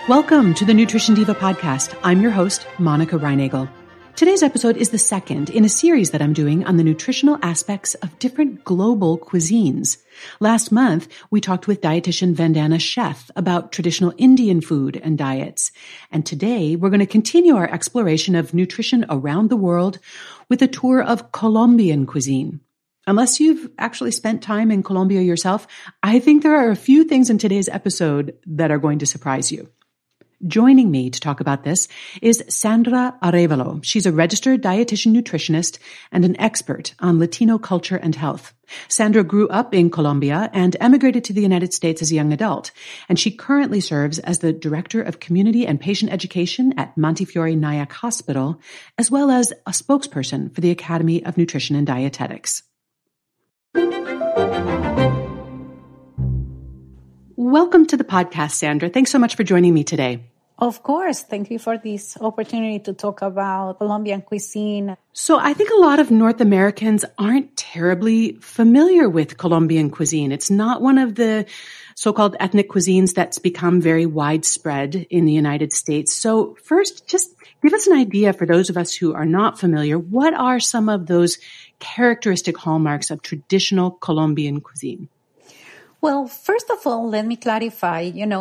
Welcome to the Nutrition Diva podcast. I'm your host, Monica Reinagel. Today's episode is the second in a series that I'm doing on the nutritional aspects of different global cuisines. Last month, we talked with dietitian Vandana Sheth about traditional Indian food and diets. And today, we're going to continue our exploration of nutrition around the world with a tour of Colombian cuisine. Unless you've actually spent time in Colombia yourself, I think there are a few things in today's episode that are going to surprise you. Joining me to talk about this is Sandra Arevalo. She's a registered dietitian nutritionist and an expert on Latino culture and health. Sandra grew up in Colombia and emigrated to the United States as a young adult, and she currently serves as the Director of Community and Patient Education at Montefiore Nyack Hospital, as well as a spokesperson for the Academy of Nutrition and Dietetics. Welcome to the podcast, Sandra. Thanks so much for joining me today. Of course. Thank you for this opportunity to talk about Colombian cuisine. So I think a lot of North Americans aren't terribly familiar with Colombian cuisine. It's not one of the so-called ethnic cuisines that's become very widespread in the United States. So first, just give us an idea for those of us who are not familiar. What are some of those characteristic hallmarks of traditional Colombian cuisine? Well, first of all, let me clarify,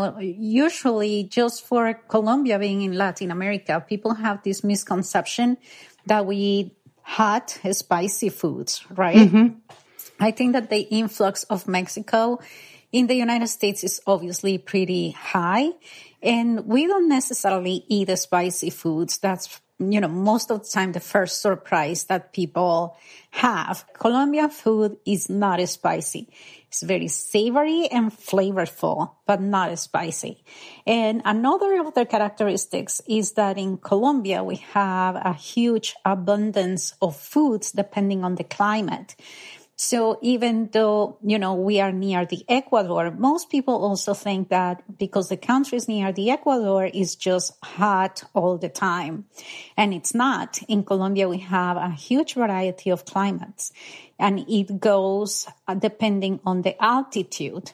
usually just for Colombia being in Latin America, people have this misconception that we eat hot, spicy foods, right? Mm-hmm. I think that the influx of Mexico in the United States is obviously pretty high, and we don't necessarily eat the spicy foods. That's most of the time the first surprise that people have. Colombian food is not spicy. It's very savory and flavorful, but not spicy. And another of the characteristics is that in Colombia, we have a huge abundance of foods depending on the climate. So even though, we are near the Ecuador, most people also think that because the country is near the Ecuador, it's just hot all the time. And it's not. In Colombia, we have a huge variety of climates, and it goes depending on the altitude.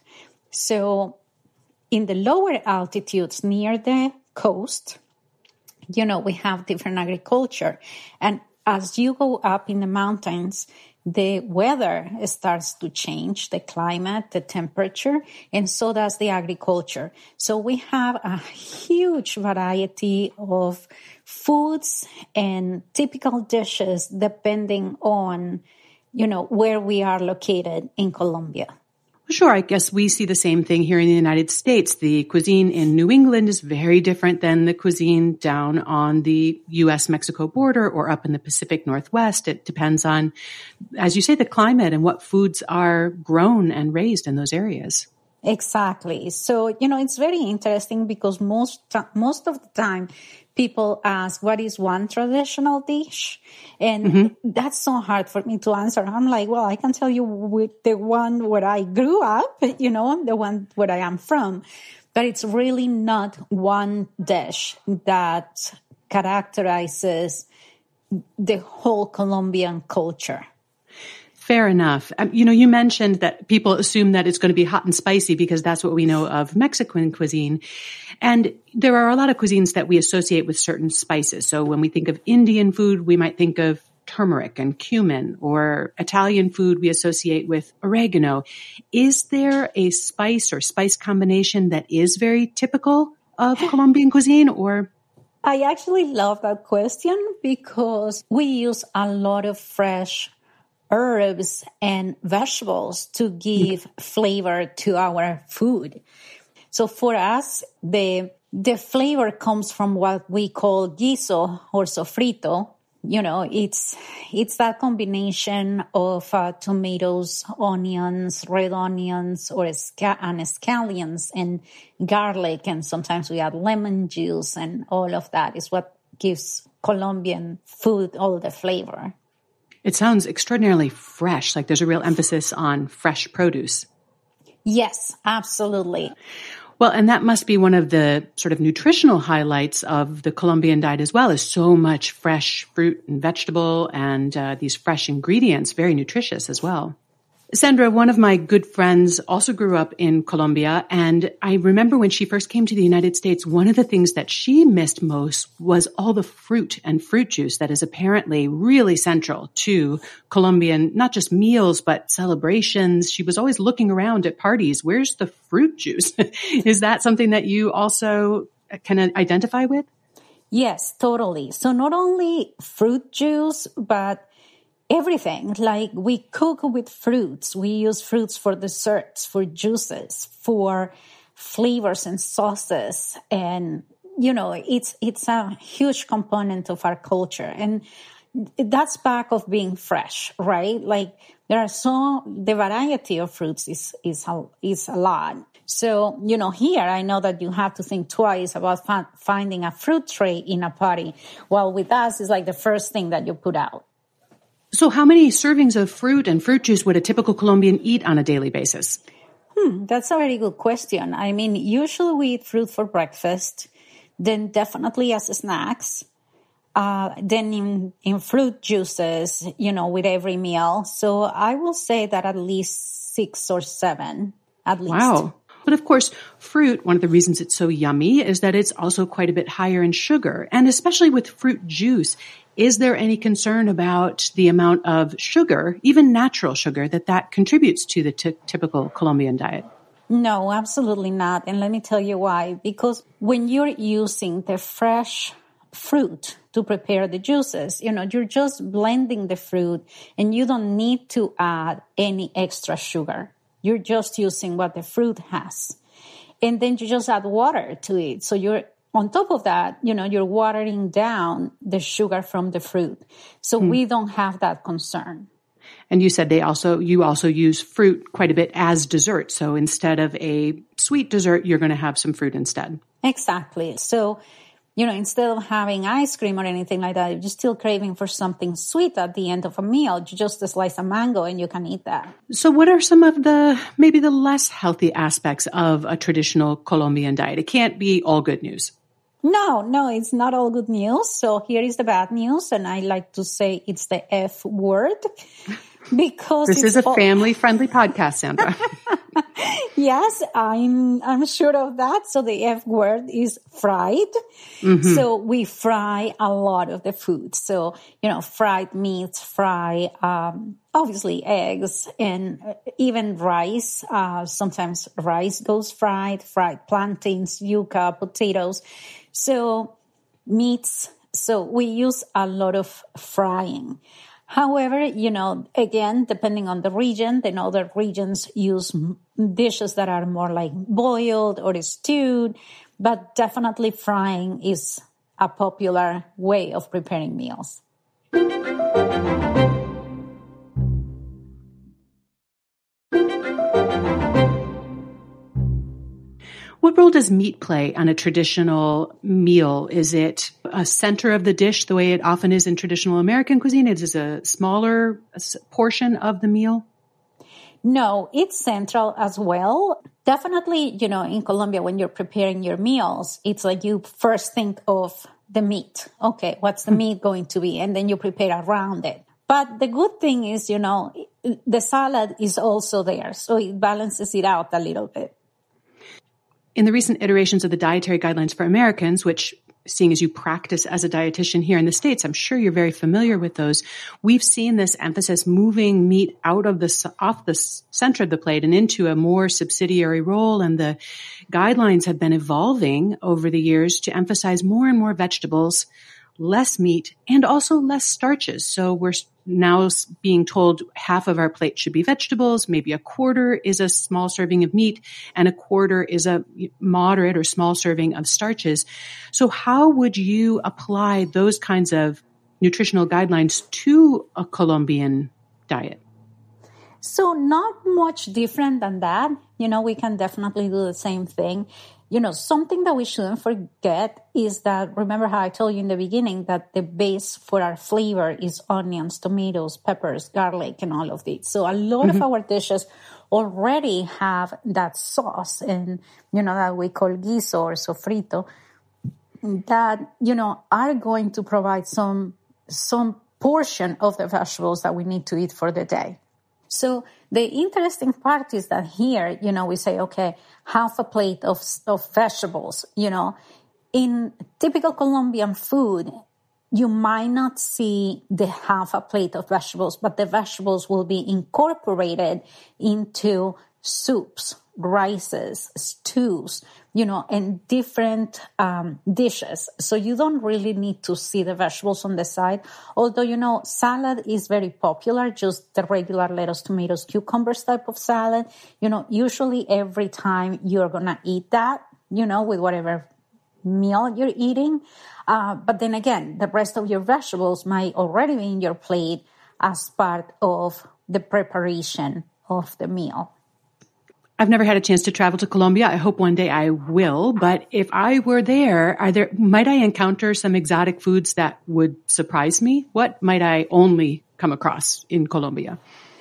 So in the lower altitudes near the coast, we have different agriculture. And as you go up in the mountains, the weather starts to change, the climate, the temperature, and so does the agriculture. So we have a huge variety of foods and typical dishes depending on, where we are located in Colombia. Sure, I guess we see the same thing here in the United States. The cuisine in New England is very different than the cuisine down on the U.S.-Mexico border or up in the Pacific Northwest. It depends on, as you say, the climate and what foods are grown and raised in those areas. Exactly. So, it's very interesting because most of the time people ask, what is one traditional dish? And that's so hard for me to answer. I'm like, well, I can tell you with the one where I grew up, the one where I am from. But it's really not one dish that characterizes the whole Colombian culture. Fair enough. You mentioned that people assume that it's going to be hot and spicy because that's what we know of Mexican cuisine. And there are a lot of cuisines that we associate with certain spices. So when we think of Indian food, we might think of turmeric and cumin, or Italian food we associate with oregano. Is there a spice or spice combination that is very typical of Colombian cuisine, or? I actually love that question because we use a lot of fresh herbs and vegetables to give flavor to our food. So for us, the flavor comes from what we call guiso or sofrito. It's that combination of tomatoes, onions, red onions, and scallions and garlic. And sometimes we add lemon juice, and all of that is what gives Colombian food all the flavor. It sounds extraordinarily fresh, like there's a real emphasis on fresh produce. Yes, absolutely. Well, and that must be one of the sort of nutritional highlights of the Colombian diet as well, is so much fresh fruit and vegetable and these fresh ingredients, very nutritious as well. Sandra, one of my good friends also grew up in Colombia, and I remember when she first came to the United States, one of the things that she missed most was all the fruit and fruit juice that is apparently really central to Colombian, not just meals, but celebrations. She was always looking around at parties. Where's the fruit juice? Is that something that you also can identify with? Yes, totally. So not only fruit juice, but everything. Like we cook with fruits. We use fruits for desserts, for juices, for flavors and sauces. And, it's a huge component of our culture. And that's back of being fresh, right? Like the variety of fruits is a lot. So, here I know that you have to think twice about finding a fruit tray in a party. While with us, it's like the first thing that you put out. So how many servings of fruit and fruit juice would a typical Colombian eat on a daily basis? That's a very good question. I mean, usually we eat fruit for breakfast, then definitely as snacks, then in fruit juices, with every meal. So I will say that at least 6 or 7, at least. Wow. But of course, fruit, one of the reasons it's so yummy is that it's also quite a bit higher in sugar. And especially with fruit juice, is there any concern about the amount of sugar, even natural sugar, that contributes to the typical Colombian diet? No, absolutely not. And let me tell you why. Because when you're using the fresh fruit to prepare the juices, you're just blending the fruit and you don't need to add any extra sugar. You're just using what the fruit has. And then you just add water to it. So you're on top of that, you're watering down the sugar from the fruit. So we don't have that concern. And you said you also use fruit quite a bit as dessert. So instead of a sweet dessert, you're going to have some fruit instead. Exactly. So, instead of having ice cream or anything like that, if you're still craving for something sweet at the end of a meal, you just slice a mango and you can eat that. So what are some of maybe the less healthy aspects of a traditional Colombian diet? It can't be all good news. No, it's not all good news. So here is the bad news. And I like to say it's the F word because this is a family-friendly podcast, Sandra. Yes, I'm sure of that. So the F word is fried. Mm-hmm. So we fry a lot of the food. So, fried meats, obviously eggs and even rice. Sometimes rice goes fried plantains, yuca, potatoes. So meats. So we use a lot of frying. However, again, depending on the region, then other regions use dishes that are more like boiled or stewed, but definitely frying is a popular way of preparing meals. What role does meat play on a traditional meal? Is it a center of the dish the way it often is in traditional American cuisine? Is it a smaller portion of the meal? No, it's central as well. Definitely, in Colombia, when you're preparing your meals, it's like you first think of the meat. Okay, what's the meat going to be? And then you prepare around it. But the good thing is, the salad is also there. So it balances it out a little bit. In the recent iterations of the Dietary Guidelines for Americans, which, seeing as you practice as a dietitian here in the States, I'm sure you're very familiar with those, we've seen this emphasis moving meat off the center of the plate and into a more subsidiary role. And the guidelines have been evolving over the years to emphasize more and more vegetables, less meat, and also less starches. So we're now being told half of our plate should be vegetables, maybe a quarter is a small serving of meat, and a quarter is a moderate or small serving of starches. So how would you apply those kinds of nutritional guidelines to a Colombian diet? So not much different than that. We can definitely do the same thing. Something that we shouldn't forget is that, remember how I told you in the beginning that the base for our flavor is onions, tomatoes, peppers, garlic, and all of these. So a lot of our dishes already have that sauce and, that we call guiso or sofrito that, are going to provide some portion of the vegetables that we need to eat for the day. So the interesting part is that here, we say, okay, half a plate of vegetables, In typical Colombian food, you might not see the half a plate of vegetables, but the vegetables will be incorporated into soups, rices, stews, and different dishes. So you don't really need to see the vegetables on the side. Although, salad is very popular, just the regular lettuce, tomatoes, cucumbers type of salad. Usually every time you're going to eat that, with whatever meal you're eating. But then again, the rest of your vegetables might already be in your plate as part of the preparation of the meal. I've never had a chance to travel to Colombia. I hope one day I will. But if I were there, might I encounter some exotic foods that would surprise me? What might I only come across in Colombia?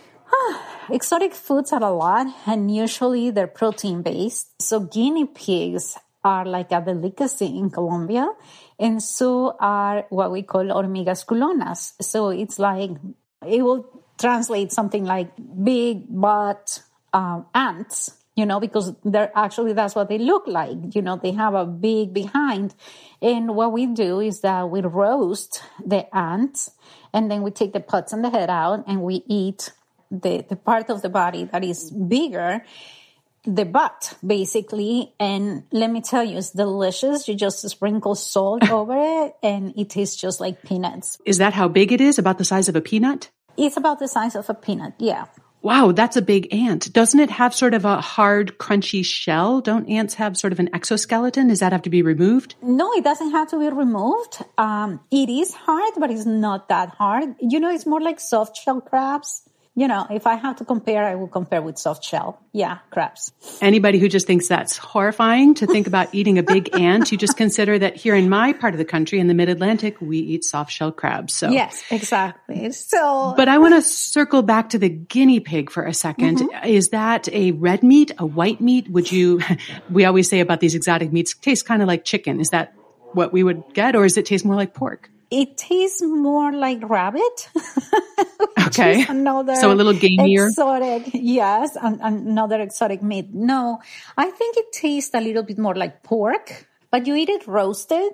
Exotic foods are a lot, and usually they're protein-based. So guinea pigs are like a delicacy in Colombia, and so are what we call hormigas culonas. So it's like, it will translate something like big butt ants, because that's what they look like. They have a big behind. And what we do is that we roast the ants, and then we take the butts and the head out, and we eat the part of the body that is bigger, the butt, basically. And let me tell you, it's delicious. You just sprinkle salt over it, and it tastes just like peanuts. Is that how big it is? About the size of a peanut? It's about the size of a peanut, yeah. Wow, that's a big ant. Doesn't it have sort of a hard, crunchy shell? Don't ants have sort of an exoskeleton? Does that have to be removed? No, it doesn't have to be removed. It is hard, but it's not that hard. It's more like soft shell crabs. If I have to compare, I will compare with soft shell. Yeah, crabs. Anybody who just thinks that's horrifying to think about eating a big ant, you just consider that here in my part of the country, in the mid-Atlantic, we eat soft shell crabs. So yes, exactly. But I want to circle back to the guinea pig for a second. Mm-hmm. Is that a red meat, a white meat? We always say about these exotic meats, taste kind of like chicken. Is that what we would get, or does it taste more like pork? It tastes more like rabbit. Okay. So a little gamier. Exotic, yes, another exotic meat. No, I think it tastes a little bit more like pork, but you eat it roasted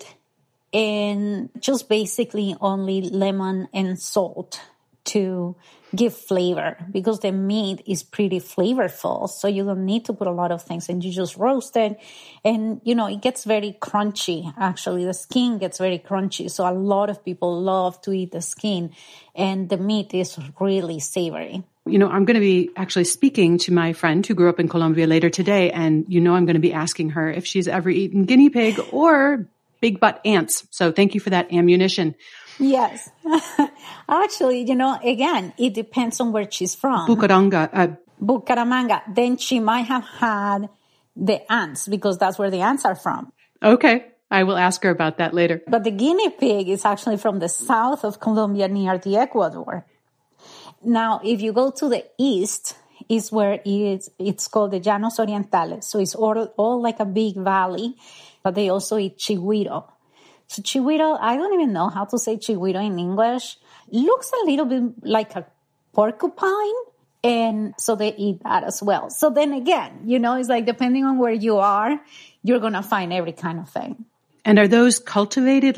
and just basically only lemon and salt to give flavor, because the meat is pretty flavorful. So you don't need to put a lot of things, and you just roast it. And, it gets very crunchy. Actually, the skin gets very crunchy. So a lot of people love to eat the skin, and the meat is really savory. I'm going to be actually speaking to my friend who grew up in Colombia later today. And, I'm going to be asking her if she's ever eaten guinea pig or big butt ants. So thank you for that ammunition. Yes. Actually, again, it depends on where she's from. Bucaramanga. Then she might have had the ants, because that's where the ants are from. Okay. I will ask her about that later. But the guinea pig is actually from the south of Colombia, near the Ecuador. Now, if you go to the east, is where it's called the Llanos Orientales. So it's all like a big valley, but they also eat chigüiro. So chigüiro, I don't even know how to say chigüiro in English. Looks a little bit like a porcupine. And so they eat that as well. So then again, it's like depending on where you are, you're going to find every kind of thing. And are those cultivated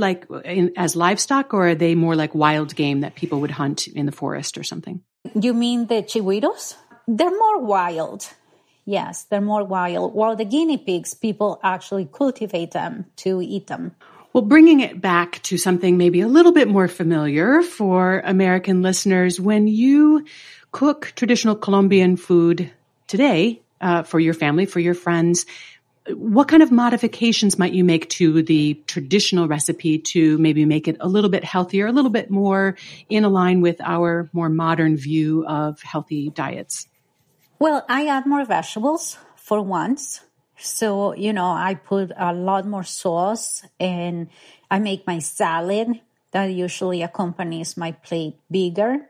as livestock, or are they more like wild game that people would hunt in the forest or something? You mean the chigüiros? They're more wild. Yes, they're more wild. While the guinea pigs, people actually cultivate them to eat them. Well, bringing it back to something maybe a little bit more familiar for American listeners, when you cook traditional Colombian food today for your family, for your friends, what kind of modifications might you make to the traditional recipe to maybe make it a little bit healthier, a little bit more in line with our more modern view of healthy diets? Well, I add more vegetables for once. So, I put a lot more sauce, and I make my salad that usually accompanies my plate bigger.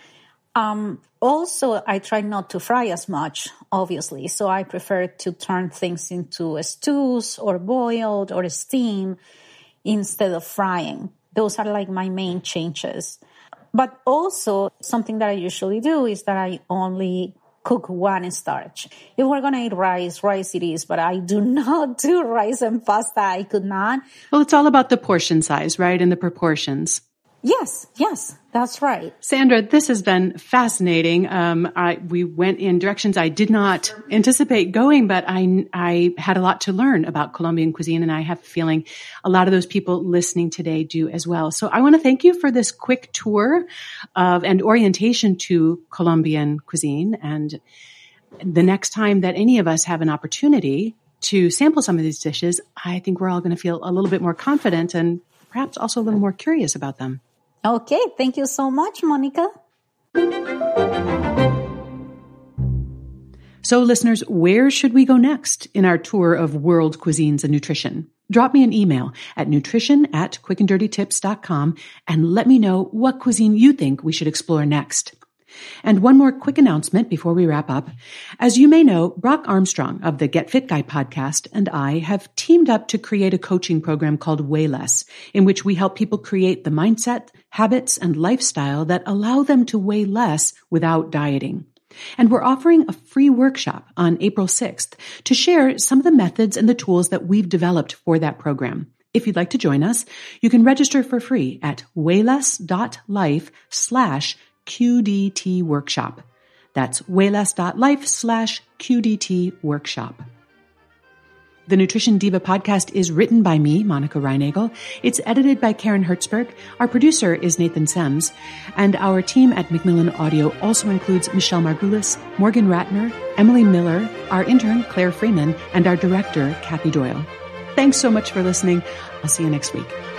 Also, I try not to fry as much, obviously. So I prefer to turn things into stews or boiled or steam instead of frying. Those are like my main changes. But also something that I usually do is that I only cook one starch. If we're going to eat rice it is, but I do not do rice and pasta. I could not. Well, it's all about the portion size, right? And the proportions. Yes, that's right. Sandra, this has been fascinating. We went in directions I did not anticipate going, but I had a lot to learn about Colombian cuisine, and I have a feeling a lot of those people listening today do as well. So I want to thank you for this quick tour and orientation to Colombian cuisine. And the next time that any of us have an opportunity to sample some of these dishes, I think we're all going to feel a little bit more confident and perhaps also a little more curious about them. Okay, thank you so much, Monica. So listeners, where should we go next in our tour of world cuisines and nutrition? Drop me an email at nutrition@quickanddirtytips.com and let me know what cuisine you think we should explore next. And one more quick announcement before we wrap up. As you may know, Brock Armstrong of the Get Fit Guy podcast and I have teamed up to create a coaching program called Way Less, in which we help people create the mindset, habits, and lifestyle that allow them to weigh less without dieting. And we're offering a free workshop on April 6th to share some of the methods and the tools that we've developed for that program. If you'd like to join us, you can register for free at wayless.life/QDT workshop. That's wayless.life/QDT workshop. The Nutrition Diva podcast is written by me, Monica Reinagel. It's edited by Karen Hertzberg. Our producer is Nathan Sems. And our team at Macmillan Audio also includes Michelle Margulis, Morgan Ratner, Emily Miller, our intern, Claire Freeman, and our director, Kathy Doyle. Thanks so much for listening. I'll see you next week.